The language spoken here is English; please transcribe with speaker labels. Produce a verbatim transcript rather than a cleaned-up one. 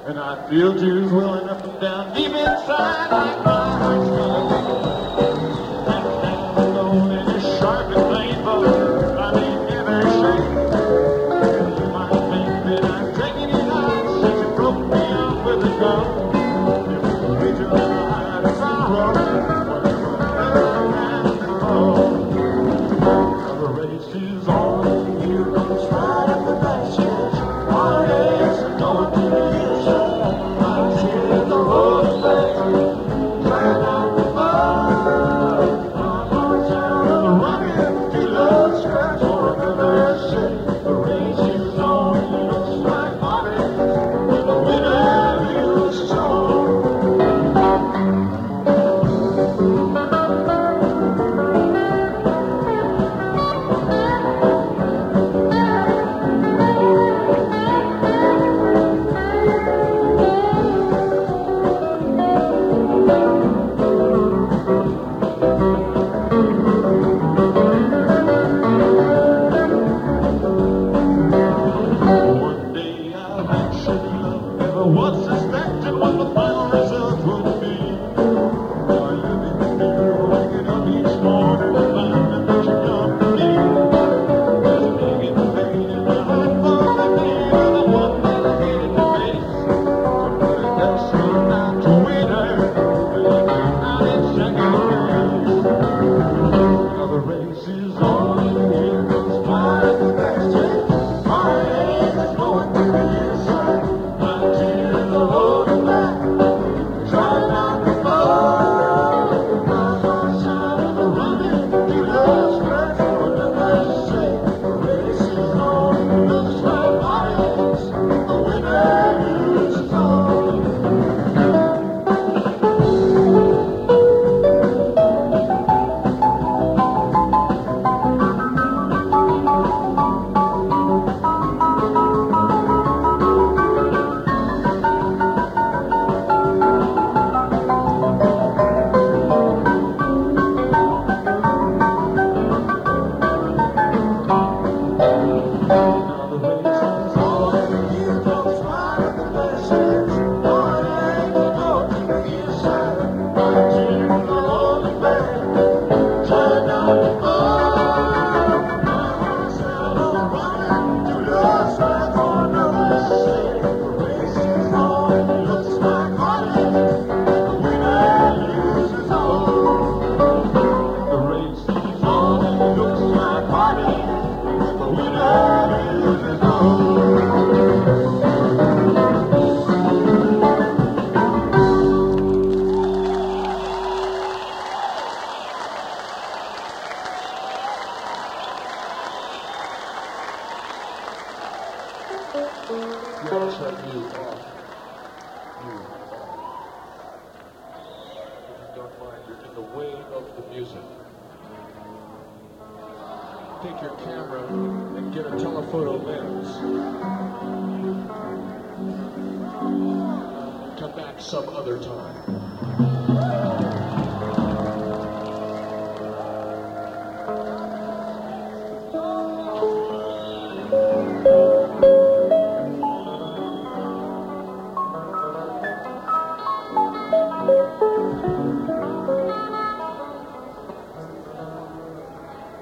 Speaker 1: And I feel tears welling up and down deep inside like my heart's full. And down alone and it's sharp and painful. I mean, never shame. You might think that I'm taking it out since you broke me off with a gun. If you reach your heart as I run, whatever and fall. The race is on. Here comes right up the passage. Heartaches are going to the was suspected what the final result would be. I live in fear, waking up each morning and finding that you're done for me. There's a big and pain in my heart for the need of the one that I hated to face. To put it that slow down to winner, and I came out in second place. Now the race is on, here comes part of the passage. Heartache is going through the inside.
Speaker 2: Yes, that you are. You are. If you don't mind, you're in the way of the music. Take your camera and get a telephoto lens. Come back some other time.